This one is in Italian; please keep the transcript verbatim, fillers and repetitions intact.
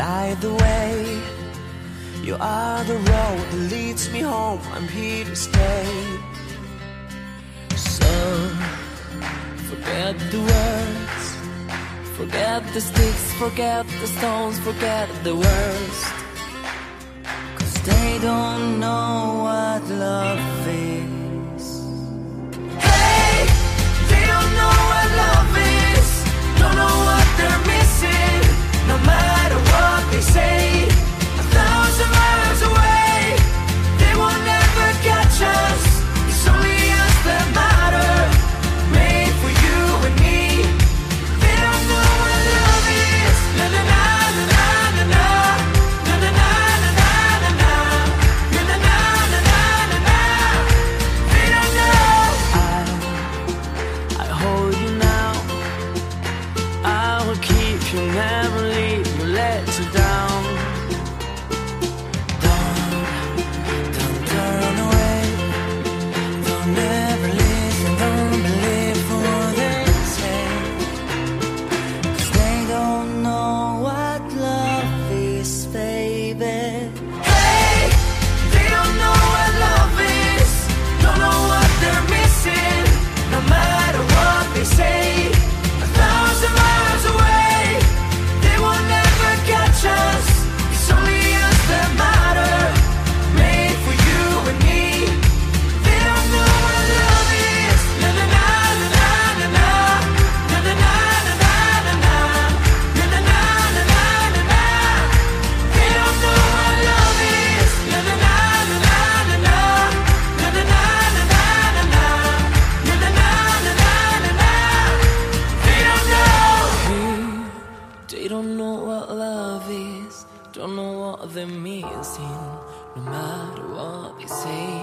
light the way. You are the road that leads me home. I'm here to stay. So forget the words, forget the sticks, forget the stones, forget the worst. 'Cause they don't know what love is. Hey, they don't know what love is. Don't know what they're missing. No matter what they say, a thousand miles away, they will never catch us. It's only us that matter, made for you and me. They don't know what love is. Na na na na na na na. Na na na na na na na. Na na na na na na na. They don't know. I, I hold you now. I will keep you, never leave you, let you down. Don't, don't turn away. Don't ever listen, don't believe what they say. 'Cause they don't know what love is, baby. Hey, they don't know what love is. Don't know what they're missing. No matter what they say, a thousand miles away, they will never catch us. It's only us that matter, made for you and me. They don't know what love is. Na na na na na na na. Na na na na na na na. Na na na na na na na. They don't know what love is. Na na na na na na na. Na na na na na na na. Na na na na na na na. They don't know. They don't know what love is. Don't know what they're missing. No matter what they say.